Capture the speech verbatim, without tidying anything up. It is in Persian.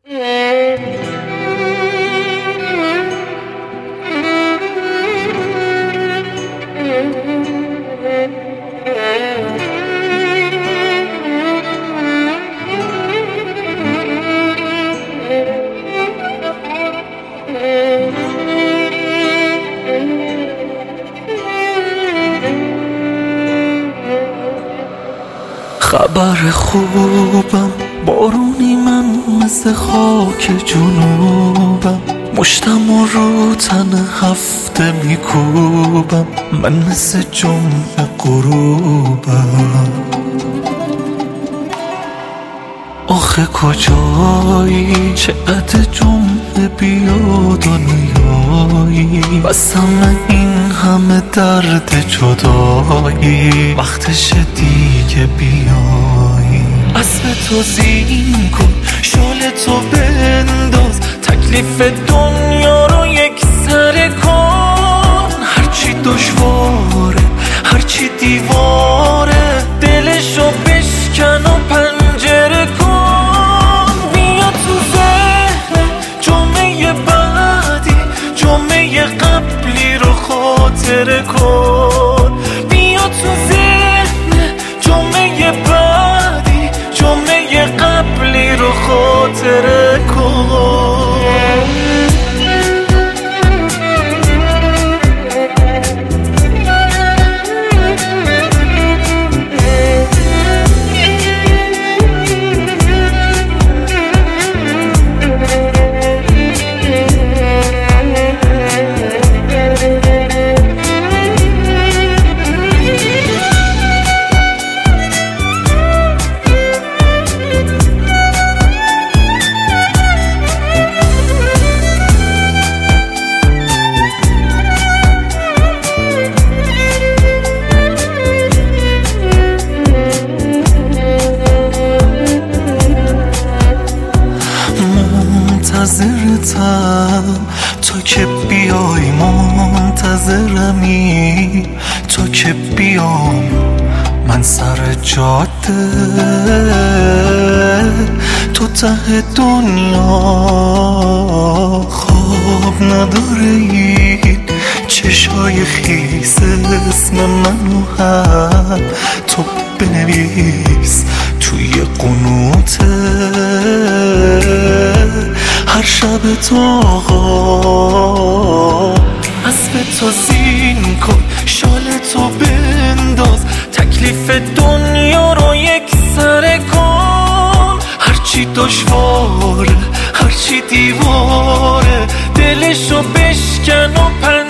خبر خوبم، بارونی من مثل خاک جنوبم، مشتم و رو تن هفته میکوبم، من مثل جمعه غروبم. آخه کجایی چه قد جمعه بیاد و نیایی، بسم این همه درد جدایی، وقتش دیگه بیایی. اسب تو زین کن، شال تو بنداز، تکلیف دنیا رو یک سره کن. هرچی دشواره، هرچی دیواره، دلشو بشکن و پنجره کن. بیا تو ذهن جمعه بعدی، جمعه قبلی رو خاطره کن. بیا تو ذهن جمعه بعدی، جمعه قبلی رو خاطره کن. منتظرتم تا که بیای، منتظرمی تا که بیام من سر جاده. تو ته دنیا خواب نداره این چشای خیس، اسم منو هم تو بنویس توی قنوته. هر شب تو آقا اسب تو زین کن، شال تو بنداز، تکلیف دنیا رو یک سره کن. هرچی دشواره، هرچی دیواره، دلشو بشکن و پن